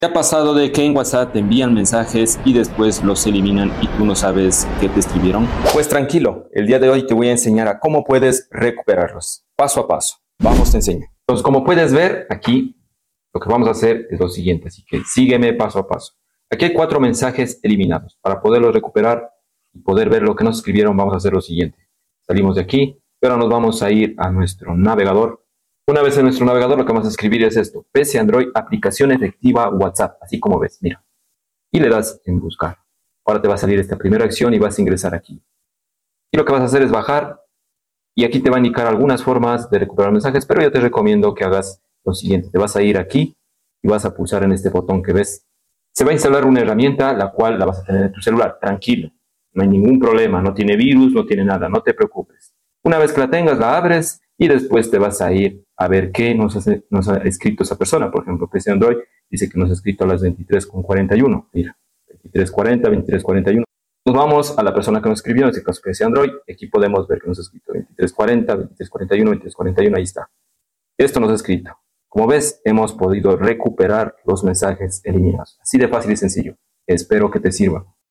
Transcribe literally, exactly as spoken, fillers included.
¿Te ha pasado de que en WhatsApp te envían mensajes y después los eliminan y tú no sabes qué te escribieron? Pues tranquilo, el día de hoy te voy a enseñar a cómo puedes recuperarlos, paso a paso. Vamos, te enseño. Entonces, como puedes ver aquí, lo que vamos a hacer es lo siguiente, así que sígueme paso a paso. Aquí hay cuatro mensajes eliminados. Para poderlos recuperar y poder ver lo que nos escribieron, vamos a hacer lo siguiente. Salimos de aquí, pero nos vamos a ir a nuestro navegador. Una vez en nuestro navegador, lo que vamos a escribir es esto: P C Android, aplicación efectiva WhatsApp, así como ves, mira. Y le das en buscar. Ahora te va a salir esta primera acción y vas a ingresar aquí. Y lo que vas a hacer es bajar, y aquí te va a indicar algunas formas de recuperar mensajes, pero yo te recomiendo que hagas lo siguiente. Te vas a ir aquí y vas a pulsar en este botón que ves. Se va a instalar una herramienta, la cual la vas a tener en tu celular. Tranquilo, no hay ningún problema, no tiene virus, no tiene nada, no te preocupes. Una vez que la tengas, la abres y después te vas a ir a ver qué nos, hace, nos ha escrito esa persona. Por ejemplo, P C Android dice que nos ha escrito a las veintitrés con cuarenta y uno. Mira, veintitrés cuarenta, veintitrés cuarenta y uno. Nos vamos a la persona que nos escribió, en este caso P C Android. Aquí podemos ver que nos ha escrito veintitrés cuarenta, veintitrés cuarenta y uno, veintitrés cuarenta y uno. Ahí está. Esto nos ha escrito. Como ves, hemos podido recuperar los mensajes eliminados. Así de fácil y sencillo. Espero que te sirva.